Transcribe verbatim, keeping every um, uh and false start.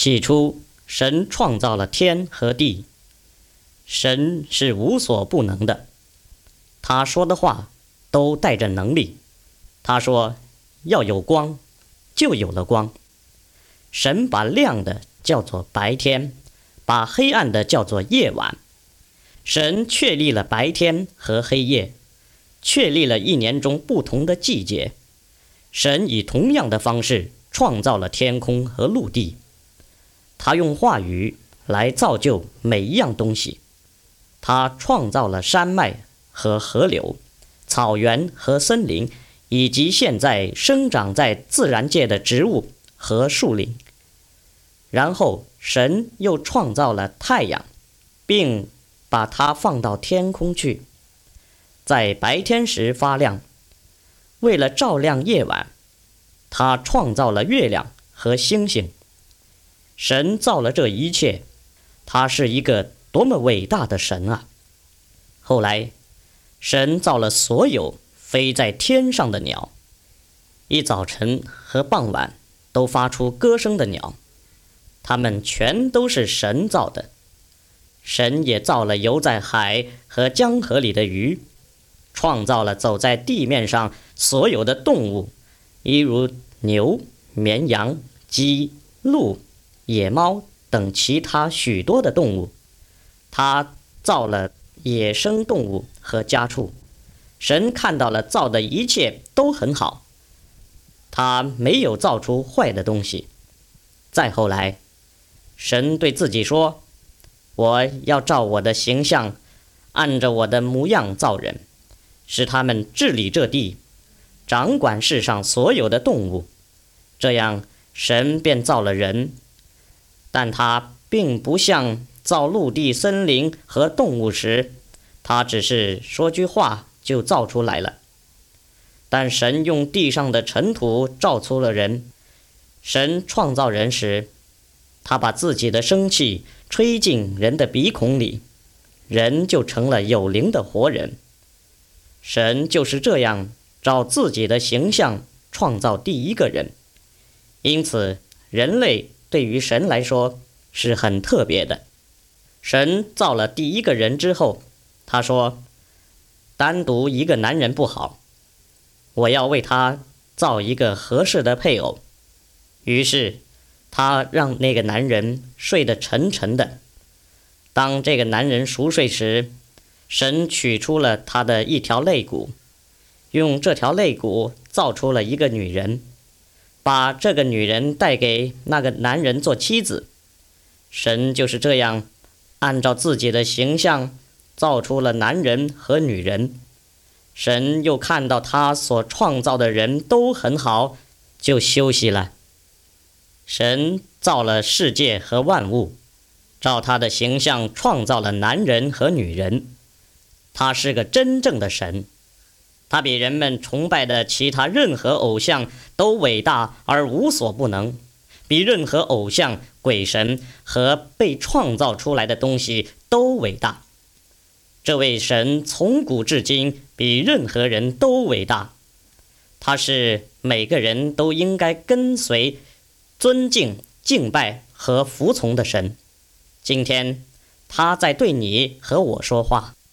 起初，神创造了天和地。神是无所不能的，他说的话都带着能力。他说要有光，就有了光。神把亮的叫做白天，把黑暗的叫做夜晚。神确立了白天和黑夜，确立了一年中不同的季节。神以同样的方式创造了天空和陆地，他用话语来造就每一样东西。他创造了山脉和河流，草原和森林，以及现在生长在自然界的植物和树林。然后神又创造了太阳，并把它放到天空去，在白天时发亮。为了照亮夜晚，他创造了月亮和星星。神造了这一切，他是一个多么伟大的神啊！后来，神造了所有飞在天上的鸟，一早晨和傍晚都发出歌声的鸟，它们全都是神造的。神也造了游在海和江河里的鱼，创造了走在地面上所有的动物，一如牛、绵羊、鸡、鹿、野猫等其他许多的动物。他造了野生动物和家畜。神看到了造的一切都很好，他没有造出坏的东西。再后来，神对自己说，我要照我的形象，按着我的模样造人，使他们治理这地，掌管世上所有的动物。这样，神便造了人。但他并不像造陆地、森林和动物时，他只是说句话就造出来了。但神用地上的尘土造出了人。神创造人时，他把自己的生气吹进人的鼻孔里，人就成了有灵的活人。神就是这样照自己的形象创造第一个人。因此，人类对于神来说是很特别的。神造了第一个人之后，他说，单独一个男人不好，我要为他造一个合适的配偶。于是他让那个男人睡得沉沉的。当这个男人熟睡时，神取出了他的一条肋骨，用这条肋骨造出了一个女人，把这个女人带给那个男人做妻子。神就是这样按照自己的形象造出了男人和女人。神又看到他所创造的人都很好，就休息了。神造了世界和万物，照他的形象创造了男人和女人。他是个真正的神，他比人们崇拜的其他任何偶像都伟大而无所不能，比任何偶像、鬼神和被创造出来的东西都伟大。这位神从古至今比任何人都伟大，他是每个人都应该跟随、尊敬、敬拜和服从的神。今天他在对你和我说话。